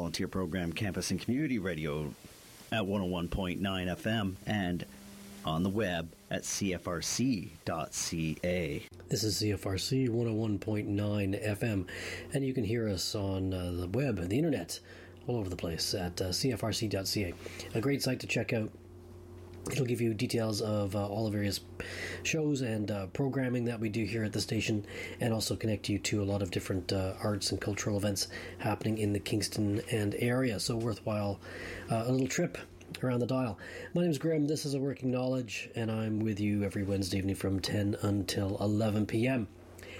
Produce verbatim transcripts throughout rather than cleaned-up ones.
volunteer program Campus and Community Radio at one oh one point nine F M and on the web at C F R C dot C A. This is C F R C one oh one point nine F M, and you can hear us on uh, the web, the internet, all over the place at uh, C F R C dot C A. A great site to check out. It'll give you details of uh, all the various shows and uh, programming that we do here at the station, and also connect you to a lot of different uh, arts and cultural events happening in the Kingston and area. So worthwhile, uh, a little trip around the dial. My name's Graham. This is A Working Knowledge, and I'm with you every Wednesday evening from ten until eleven p.m.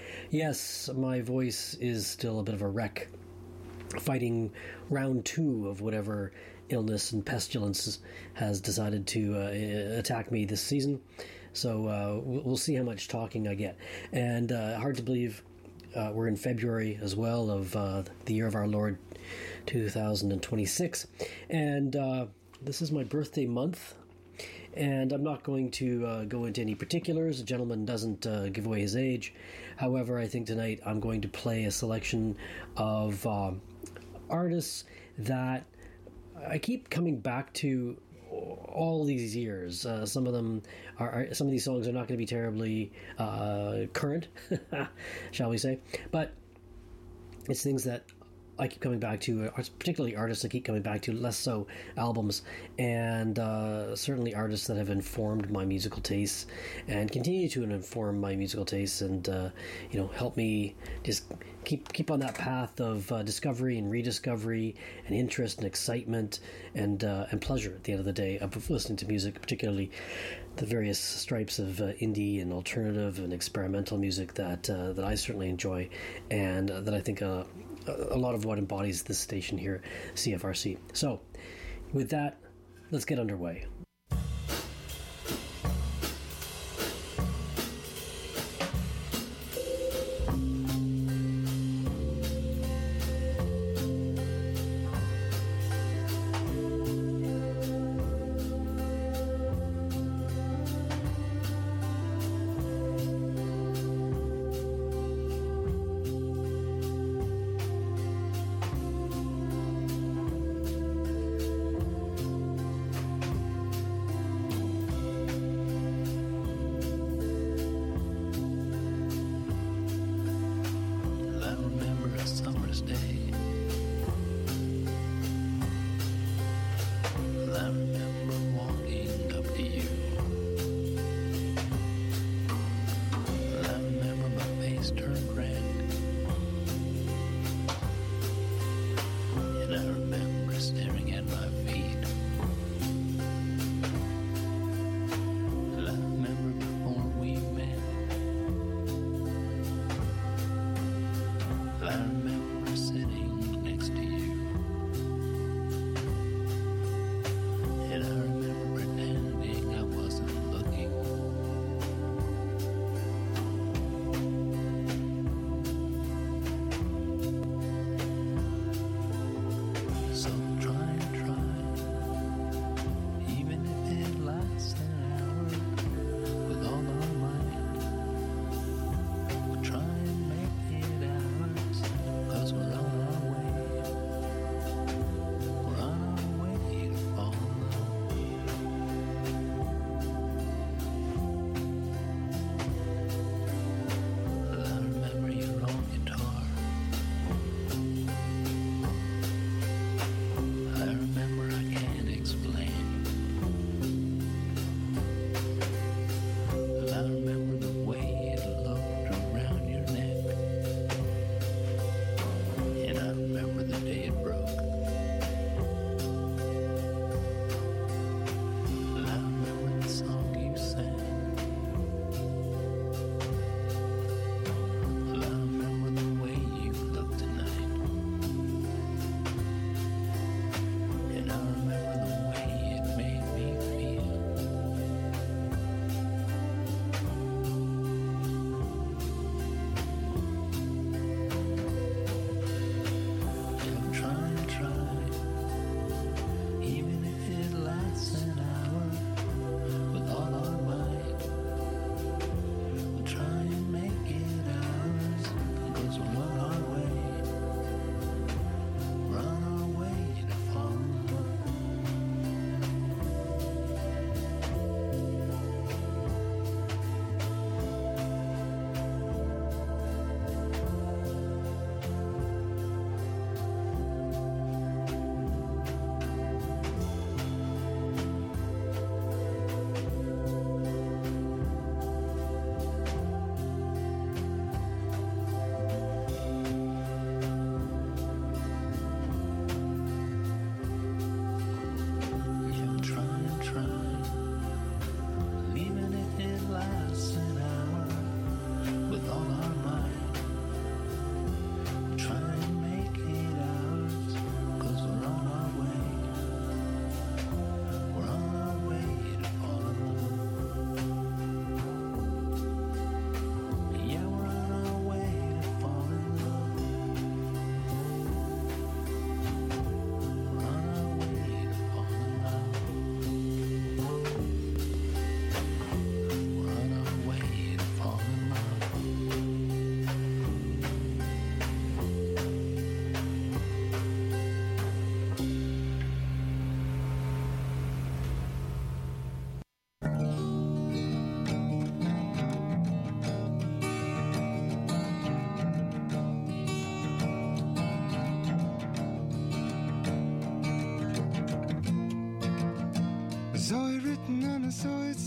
Yes, my voice is still a bit of a wreck, fighting round two of whatever illness and pestilence has decided to uh, attack me this season. So uh, we'll see how much talking I get. And uh, hard to believe uh, we're in February as well of uh, the year of our Lord two thousand twenty-six. And uh, this is my birthday month. And I'm not going to uh, go into any particulars. The gentleman doesn't uh, give away his age. However, I think tonight I'm going to play a selection of um, artists that I keep coming back to all these years. Uh, some of them are, are, some of these songs are not going to be terribly uh, current, shall we say. But it's things that I keep coming back to, particularly artists I keep coming back to, less so albums, and uh, certainly artists that have informed my musical tastes and continue to inform my musical tastes, and uh, you know, help me just keep keep on that path of uh, discovery and rediscovery and interest and excitement and uh, and pleasure at the end of the day of listening to music, particularly the various stripes of uh, indie and alternative and experimental music that uh, that I certainly enjoy, and uh, that I think uh, a lot of what embodies this station here, C F R C. So, with that, let's get underway.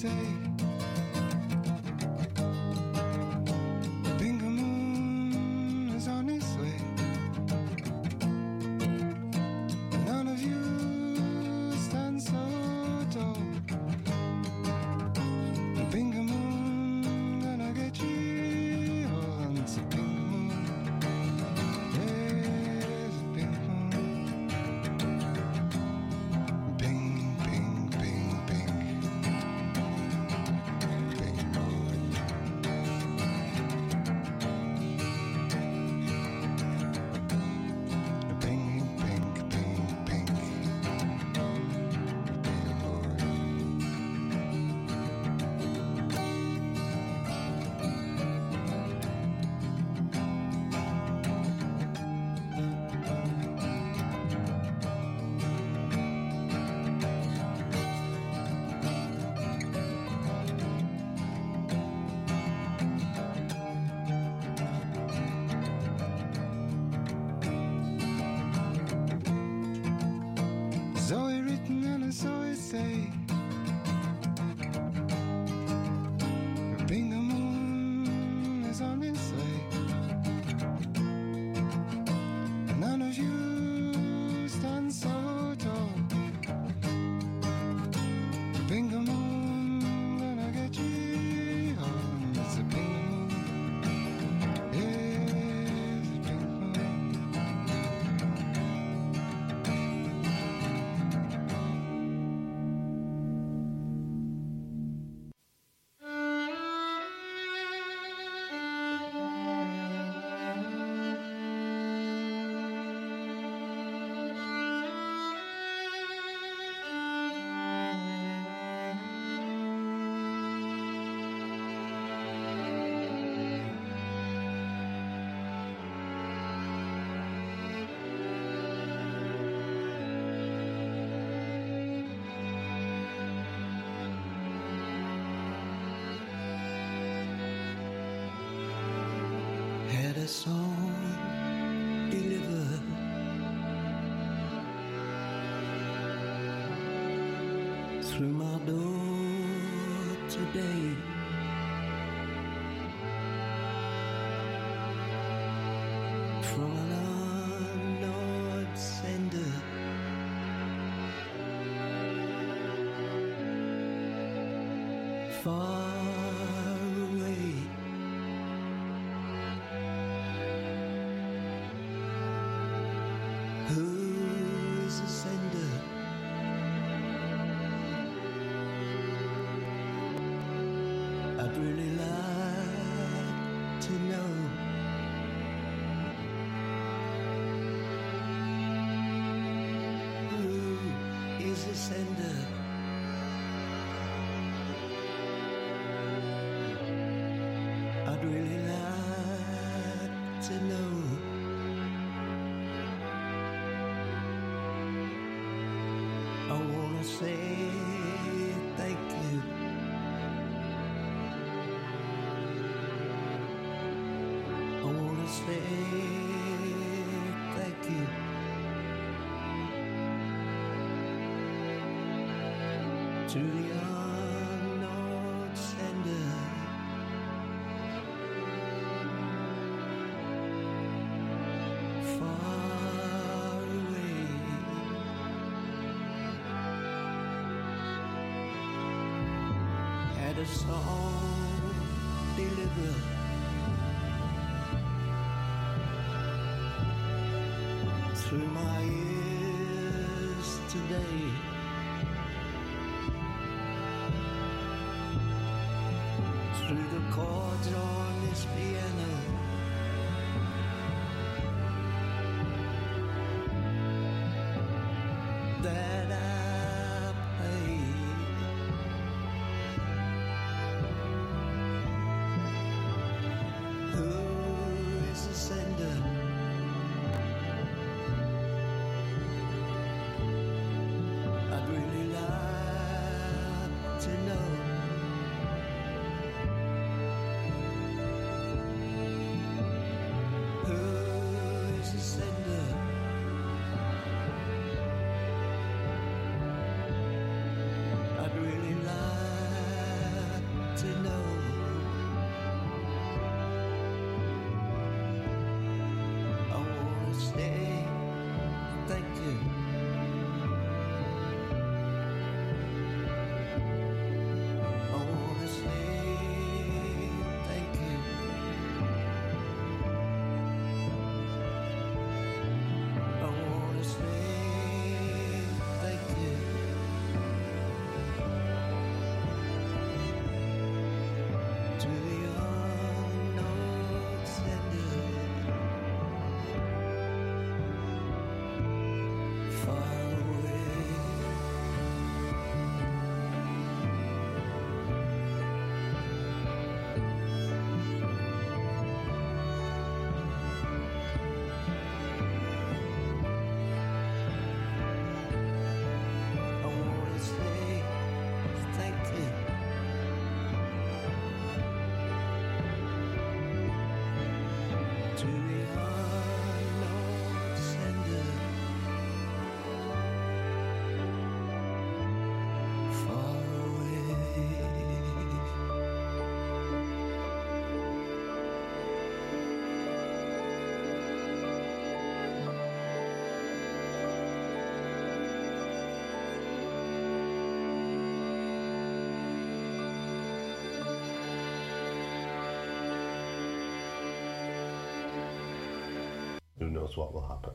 say. The Bingo Moon is on its way. None of you stand so tall. The Bingo Moon gonna get you all. It's a Bingo Moon. There's a Bingo Moon. Bing, bing, bing, bing. Bingo. Bing, bing, bing, bing. Bingo. Zoe written and a Zoe say. The Bingo Moon is on its way. None of you stand so tall. The Bingo Moon gonna get you home. It's a Bingo Moon. Yes, a Bingo Moon. Had a song delivered through my door today. From an unknown sender. Far away. Who's the sender? I'd really like to know. Who is the sender? I'd really like to know. I wanna say thank you. I wanna say thank you. To the unknown sender. Far away. Had a song delivered through my ears today. Through the chords on this piano. That I played. Who is the sender? I'd really like to know. Who is the sender? knows what will happen.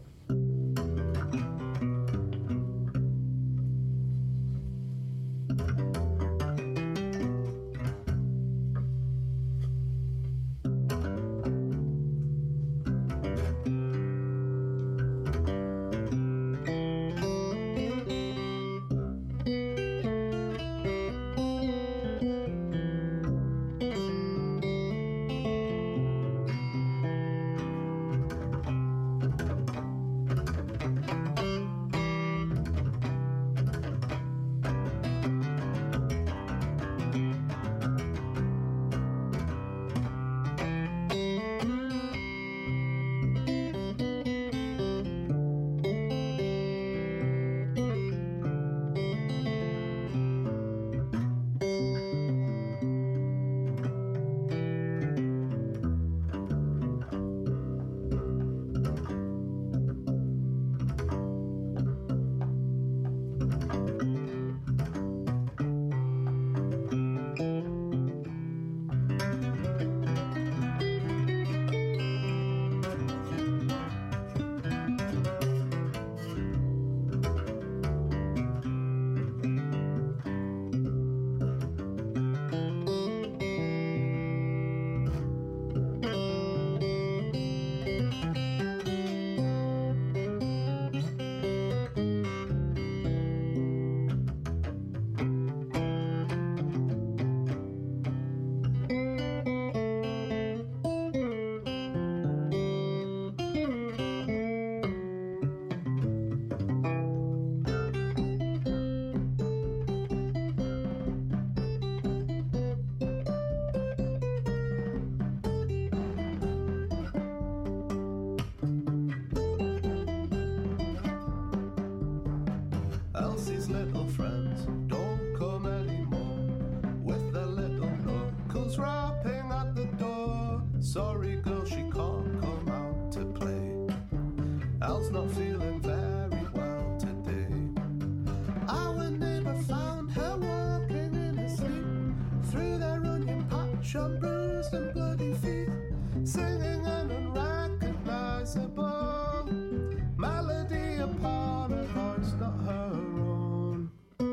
Elsie's little friends don't come anymore, with their little knuckles rapping at the door. Sorry girl, she can't come out to play. El's not feeling very well today. Our neighbour found her walking in her sleep, through their onion patch on bruised and bloody feet, singing an unrecognisable melody upon a voice not her own.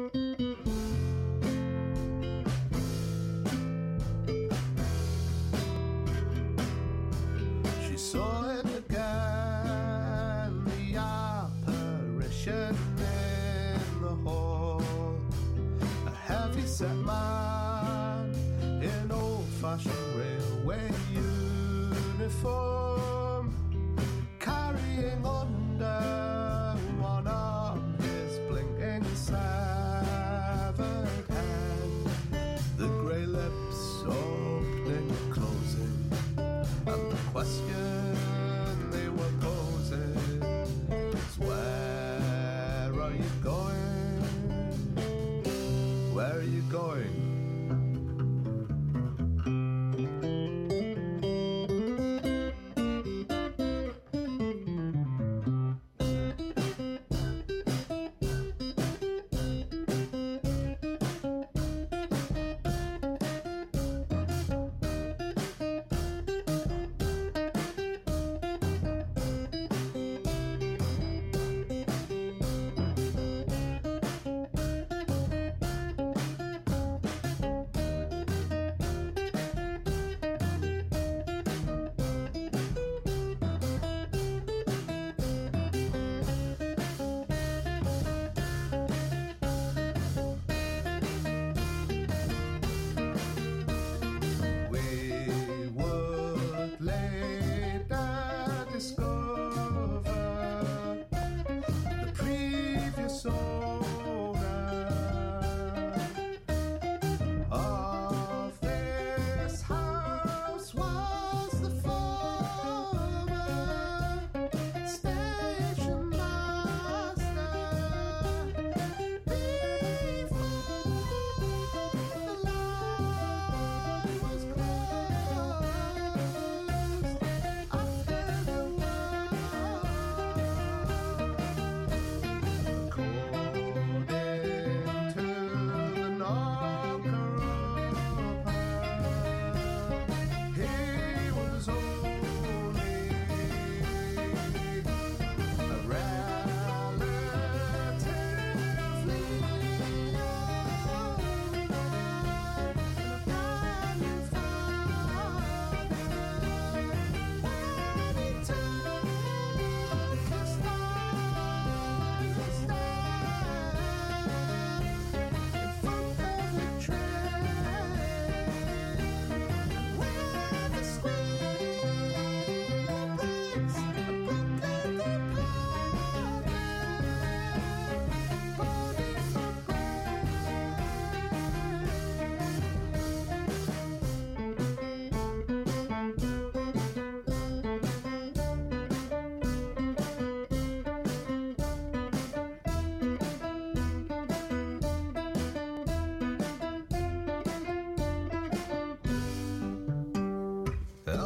She saw it again, the apparition in the hall, a heavy-set man in old-fashioned railway uniform, carrying under one arm his blinking severed hand, the grey lips opening and closing, and the question they were posing is, where are you going? Where are you going?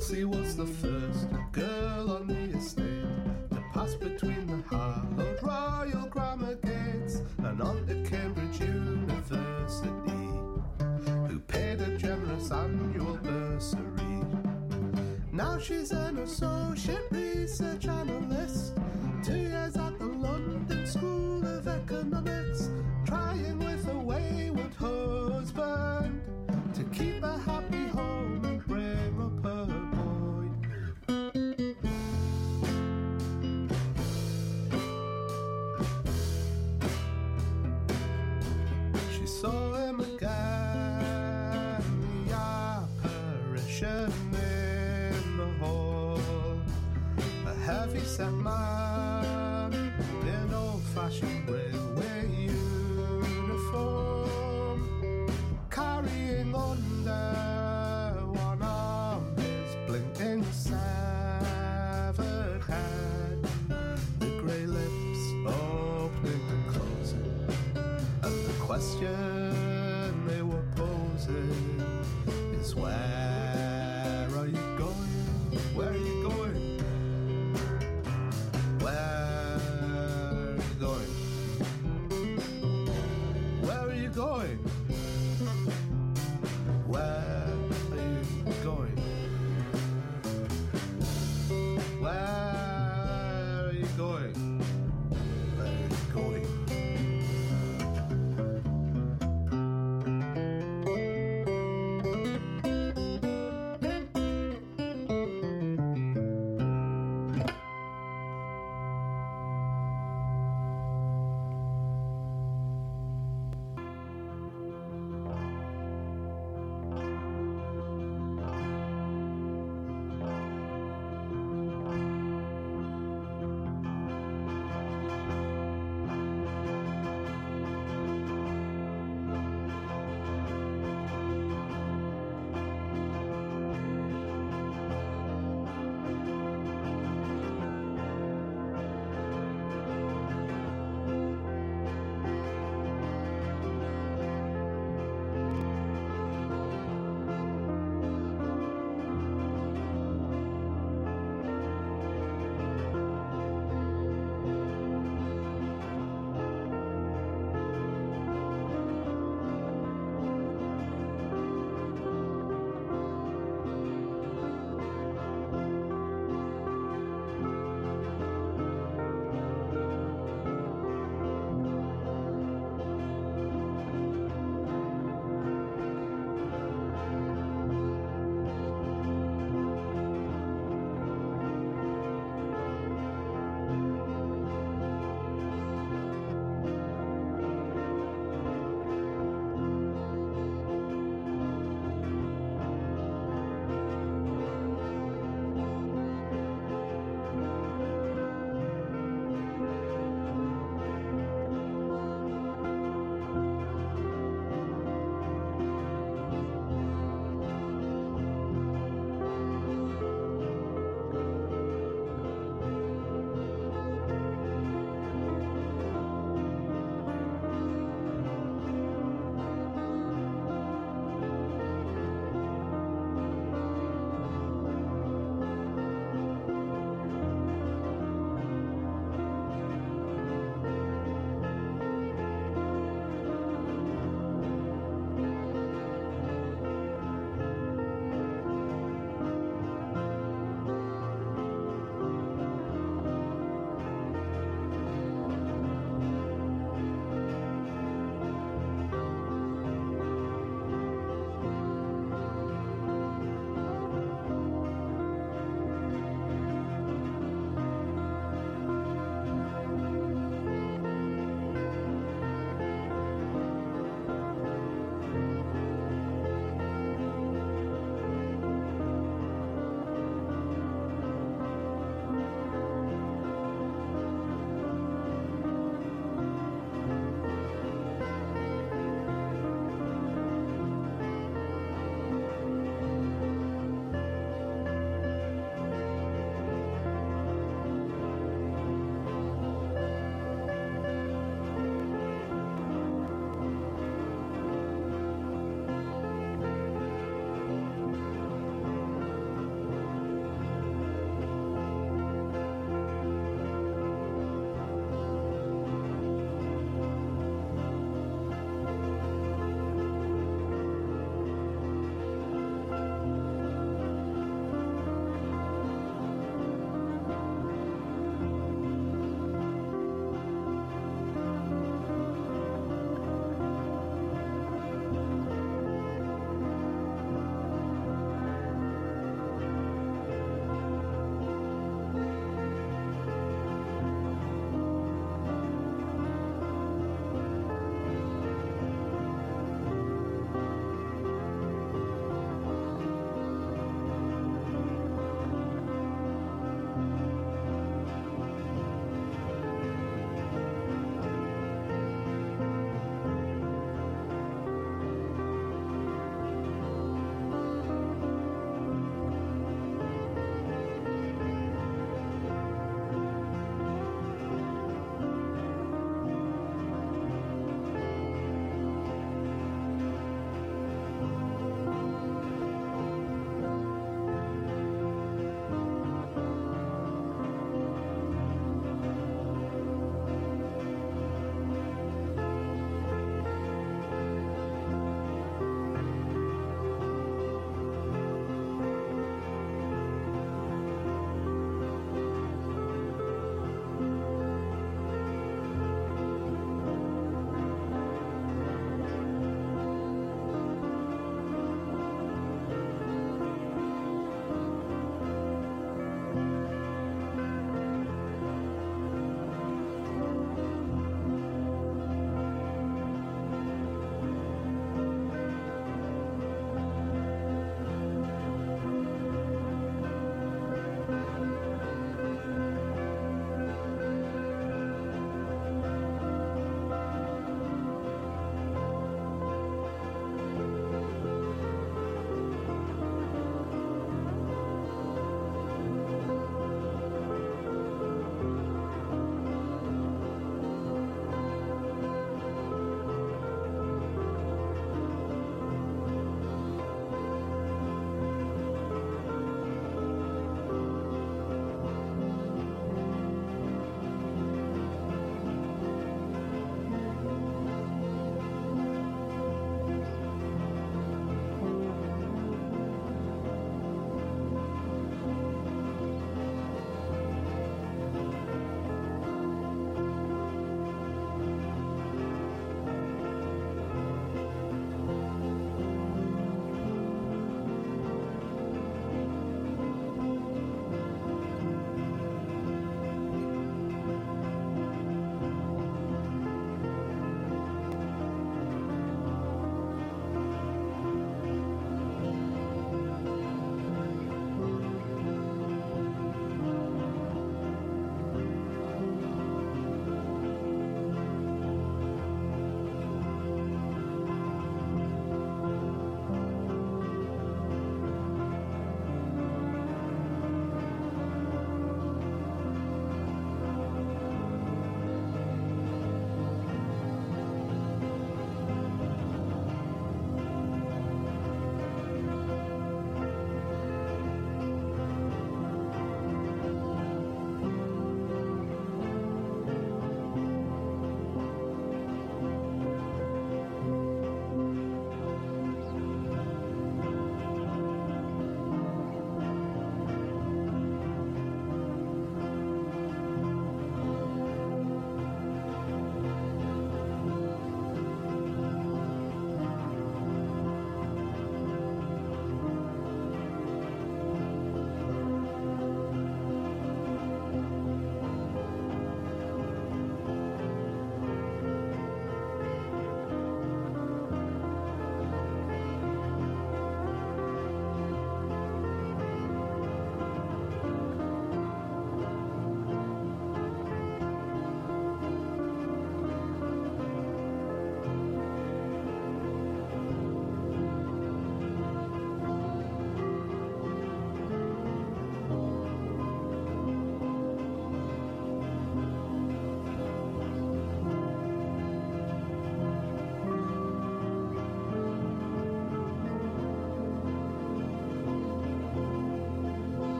Elsie was the first girl on the estate to pass between the hallowed Royal Grammar Gates and on to Cambridge University, who paid a generous annual bursary. Now she's an associate research analyst, two years at the London School of Economics, trying with a wayward husband to keep a happy home and bring up her boy. She saw him again, the apparition in the hall, a heavy-set man in old-fashioned railway uniform, carrying under one arm his blinking severed head, the grey lips opening and closing, and the question they were posing is, where are you going? Where are you going? Where are you going? Where are you going? Where are you going? Where are you going? Where are you going?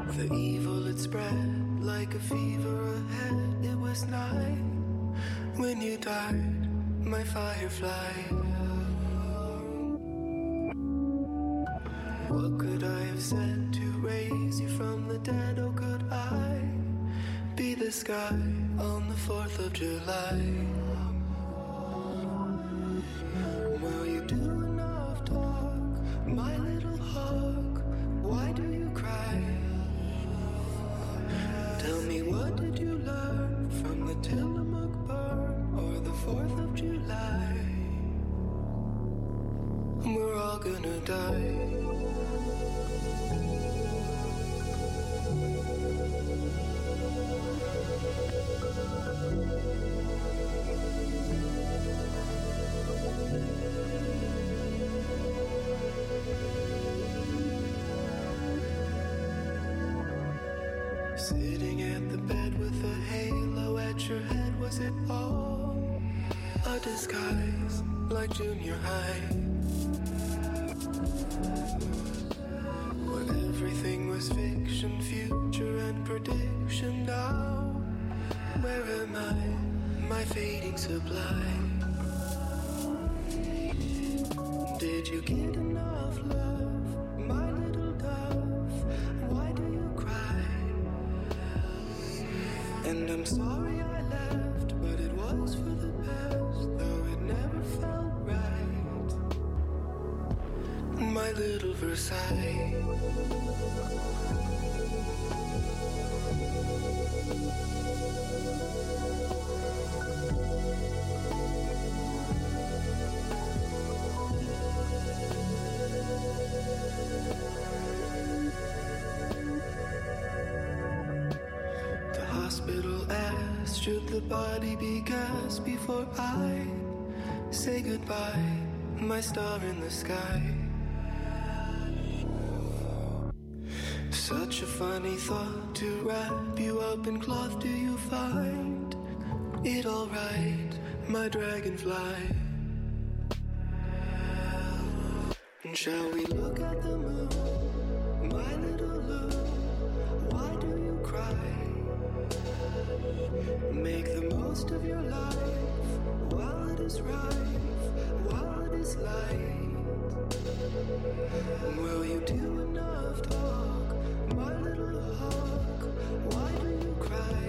The evil had spread like a fever ahead. It was night when you died, my firefly. What could I have said to raise you from the dead? Oh, could I be the sky on the fourth of July? Well, you do enough talk, my little hawk. Why do you cry? Tell me, what did you learn from the Tillamook burn or the fourth of July? We're all gonna die. Sitting at the bed with a halo at your head, was it all a disguise like junior high? Where everything was fiction, future and prediction. Now, where am I, my fading sublime? Did you get enough love, my little dove? Why do you cry? And I'm sorry I left, but it was for the best, though it never felt right. My little Versailles. Hospital asked, should the body be gassed before I say goodbye, my star in the sky? Such a funny thought to wrap you up in cloth. Do you find it alright, my dragonfly? And shall we look at the moon, my little Lou? Why do you cry? Make the most of your life while it is rife, while it is light. Will you do enough talk, my little hawk? Why do you cry?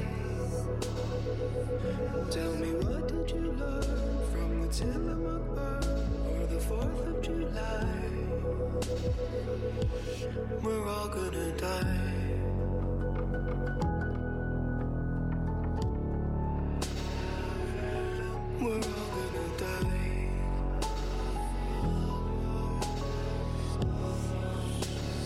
Tell me, what did you learn from the Tillamook burn or the fourth of July? We're all gonna die. We're all gonna die.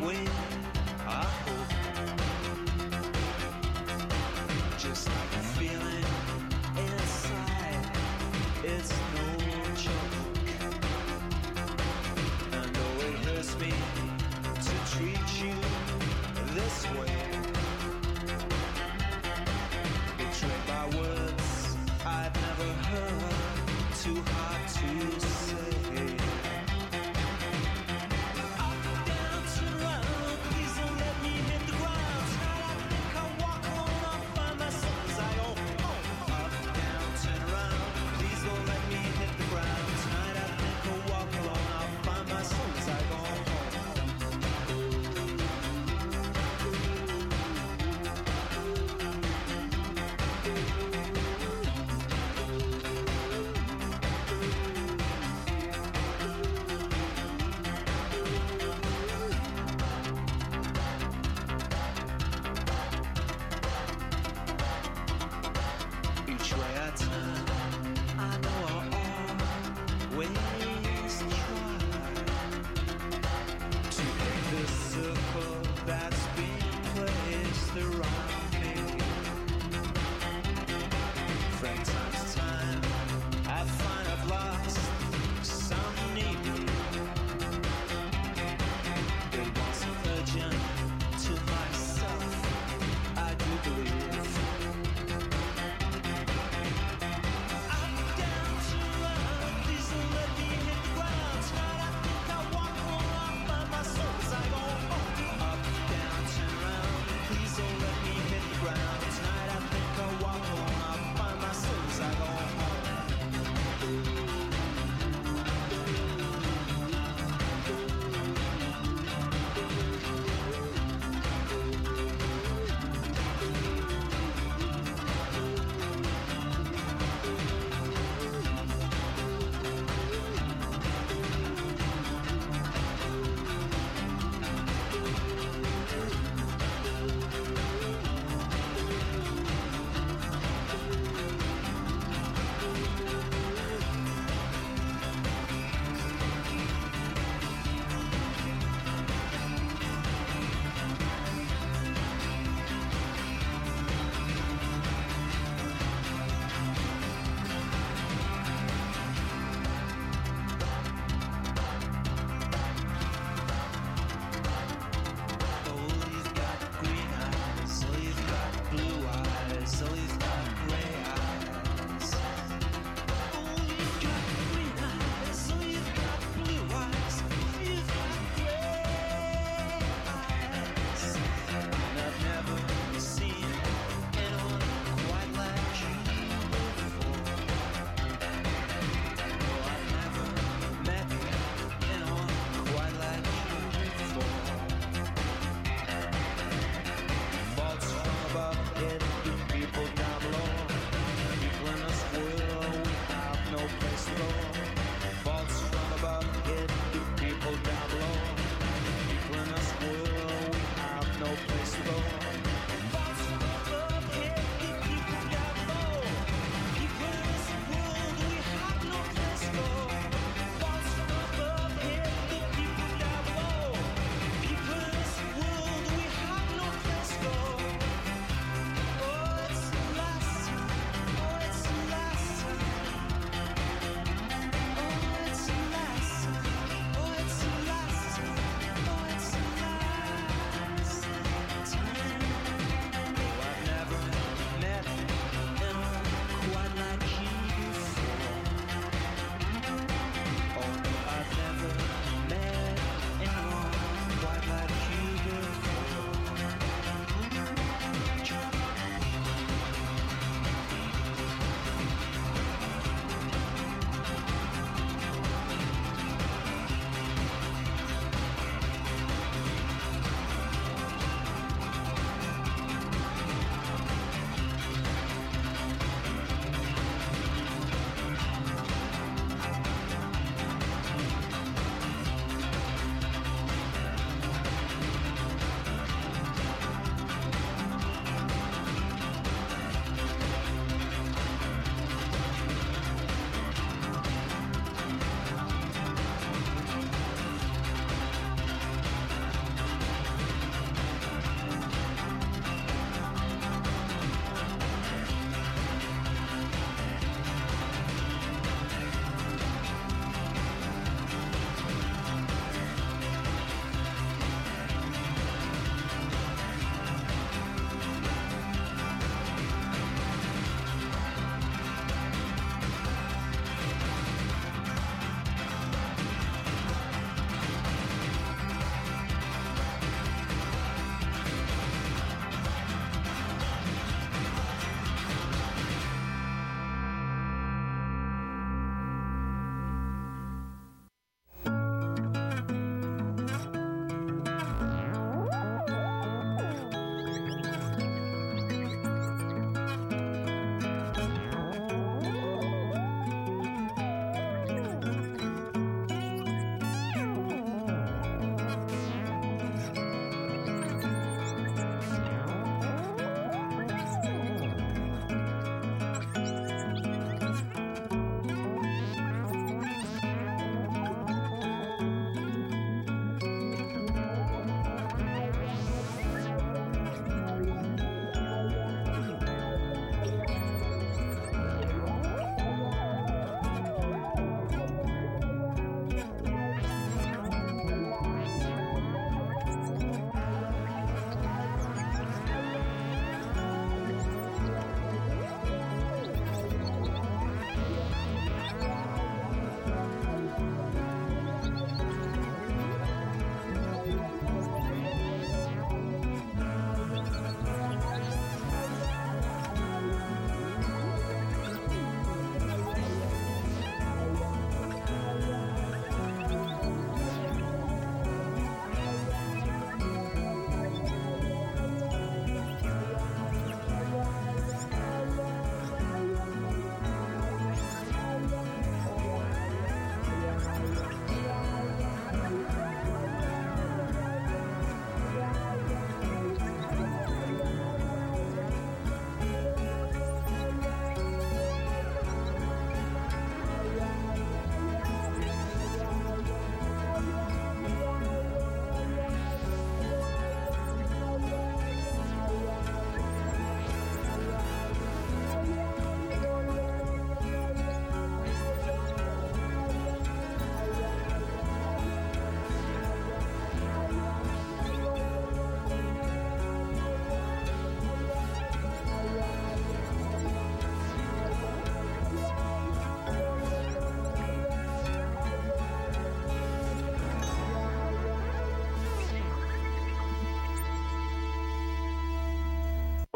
win, I hope. Just like a feeling inside, it's no joke. I know it hurts me to treat you this way. Betrayed by words I've never heard, too hard to say. Up, down, turn around,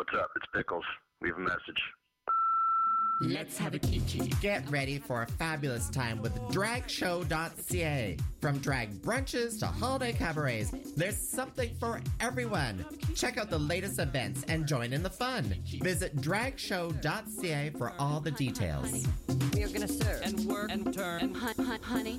what's up? It's Pickles. Leave a message. Let's have a kiki. Get ready for a fabulous time with drag show dot c a. From drag brunches to holiday cabarets, there's something for everyone. Check out the latest events and join in the fun. Visit drag show dot c a for all the details. We are going to serve and work and turn and hun- hun- honey.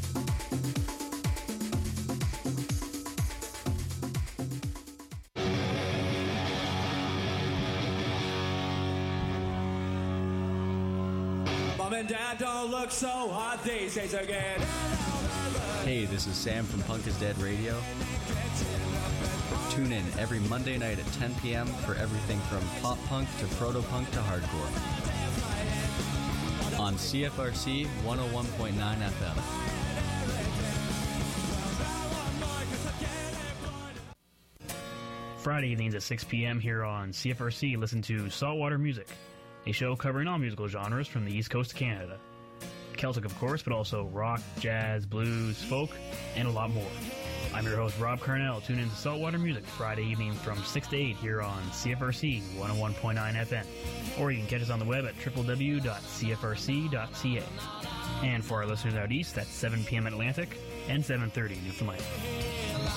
Mom and Dad don't look so hot these days again. Hey, this is Sam from Punk is Dead Radio. Tune in every Monday night at ten p.m. for everything from pop punk to proto-punk to hardcore. On C F R C one oh one point nine F M. Friday evenings at six p.m. here on C F R C, listen to Saltwater Music, a show covering all musical genres from the East Coast of Canada. Celtic, of course, but also rock, jazz, blues, folk, and a lot more. I'm your host, Rob Carnell. Tune in to Saltwater Music Friday evening from six to eight here on C F R C one oh one point nine F M. Or you can catch us on the web at w w w dot c f r c dot c a. And for our listeners out east, that's seven p.m. Atlantic and seven thirty Newfoundland.